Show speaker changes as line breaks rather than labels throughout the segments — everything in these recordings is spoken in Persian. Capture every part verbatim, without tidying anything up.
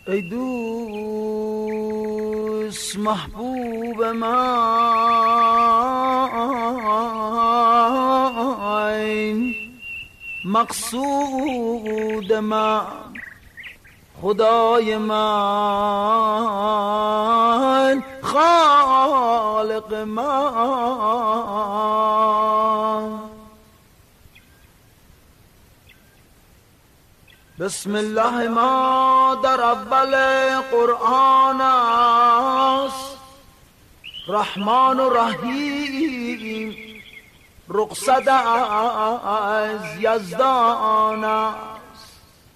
ای دوست محبوب من، مقصود من، خدای من، خالق من. بسم الله ما در اول قرآن است، رحمان و رحیم رخصت از یزدان است.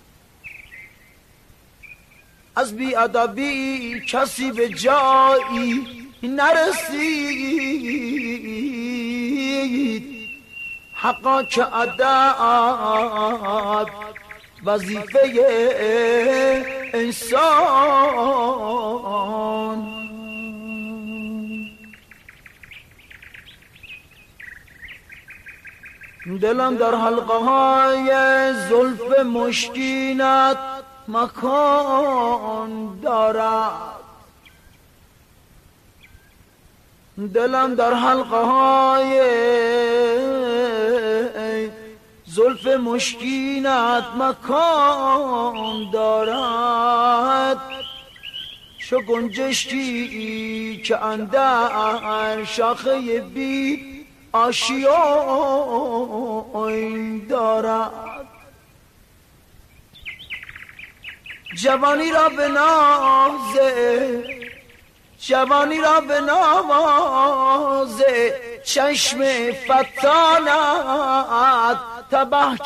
از بی‌ادبی کسی به جایی نرسید، حقا که ادب وظیفه انسان. دلم در حلقه های زلف مشکینت مکان دارد، دلم در حلقه های زلف مشکینت مکان دارد، چو گنجشکی که اندر شاخه بی آشیان دارد. جوانی را به نازه، جوانی را به نازه چشم فتانت تباه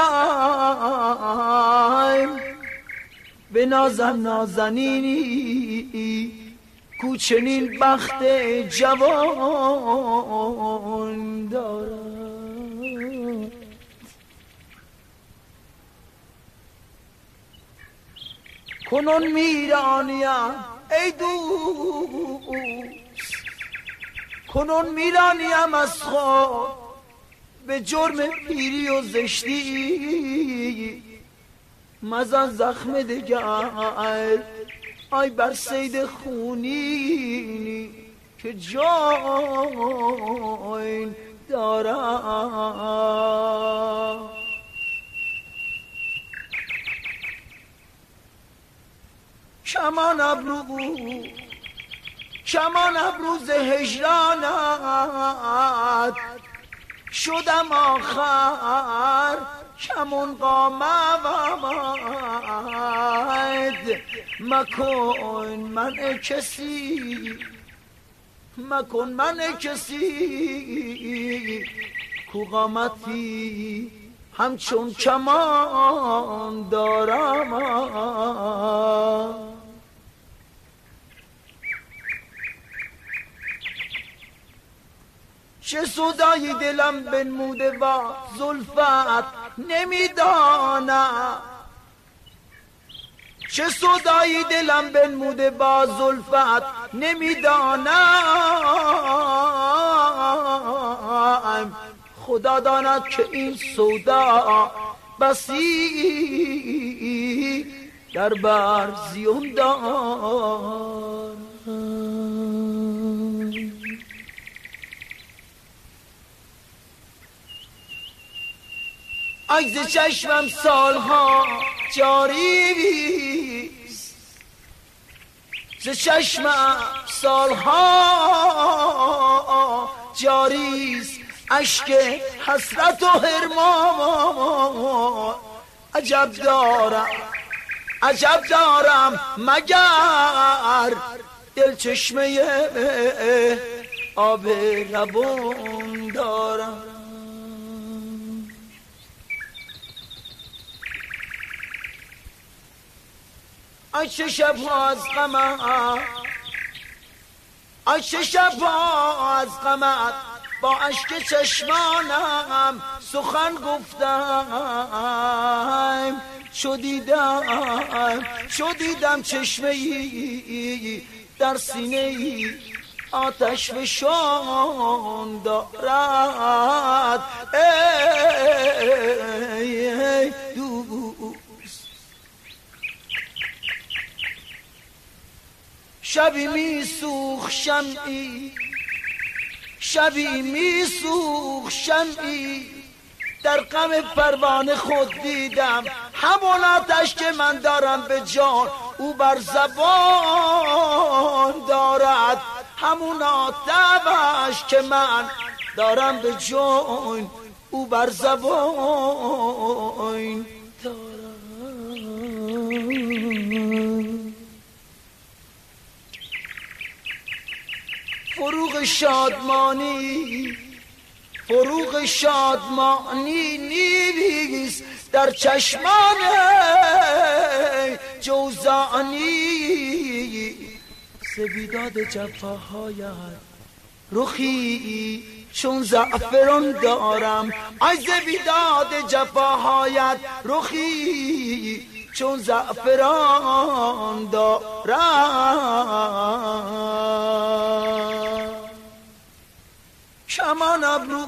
کردم. به نازم نازنینی کو چنین بخت جوان دارد. کنون میرانیم ای دوست، کنون میرانیم از خود به جرم پیری و زشتی. مزن زخم دگر آی بر صید خونینی که جان دارم. کمان ابرو کمان ابروز هجرانت شدم آخر کمون قامت. مکن من کسی، مکن من کسی کو قامتی همچون کمان دارم. چه سودای دلم بنموده با زلفت نمیدانم، چه سودای دلم بنموده با زلفت نمیدانم. خدا داند که این سودا بسی در بر زیون دارم. ای ز چشمم سالها جاریست، ز چشمم سالها جاریست اشک حسرت و حرمان. عجب دارم عجب دارم مگر دل چشمه آب روان دارم. آی چه شبها از غمت، آی چه شبها از غمت با اشک چشمانم سخن گفتم. چو دیدم چو دیدم چشمه ای در سینه ای آتش فشان دارد. ای دوست شبی میسوخ شمعی، شبی میسوخ شمعی، در غم پروانه خود دیدم، همون آتش که من دارم به جان او بر زبان دارد، همون آتش که من دارم به جان او بر زبان دارد. فروغ شادمانی، فروغ شادمانی نیست در چشمان جوزانی، سبیداد جفاهایت رخی چون زعفران دارم، ای سبیداد جفاهایت رخی چون زعفران دارم. کمان ابرو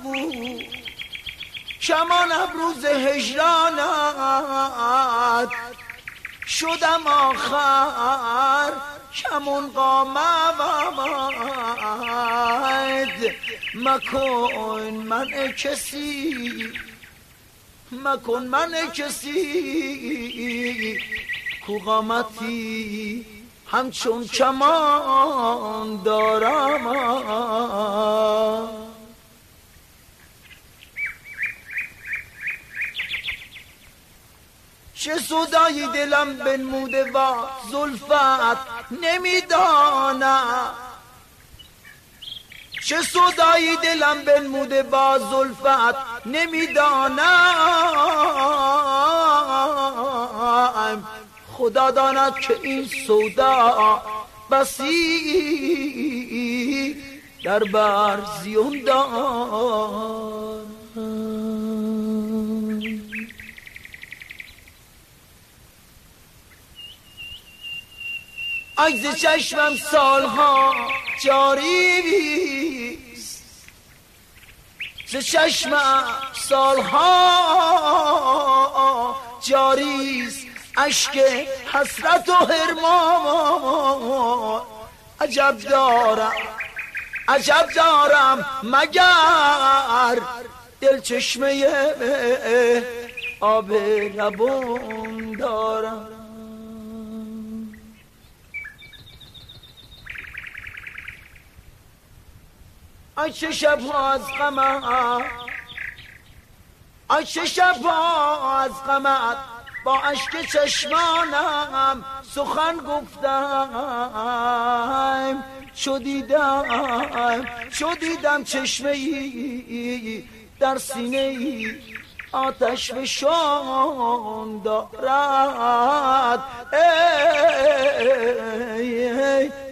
کمان ابروز هجرانت شدم آخر، کمون قامت مکن من کسی، مکن من کسی کو قامتی همچون کمان دارم. چه صدای دلم بنموده و زلفت نمیدانم، چه صدای دلم بنموده با زلفت نمیدانم، خدا داند که این سودا بسی در بر زیون دارم. عکس چشمم سالها جاریست، ز چشمم سالها جاریست، اشک حسرت و حرمان. عجب دارم عجب دارم مگر دل چشمه آب لبون دارم. ای چه شبها از غمت، ای چه شبها از غمت با اشک چشمانم سخن گفتم، چو دیدم چو دیدم چشمه ای در سینه ای آتش فشان دارد. ای ای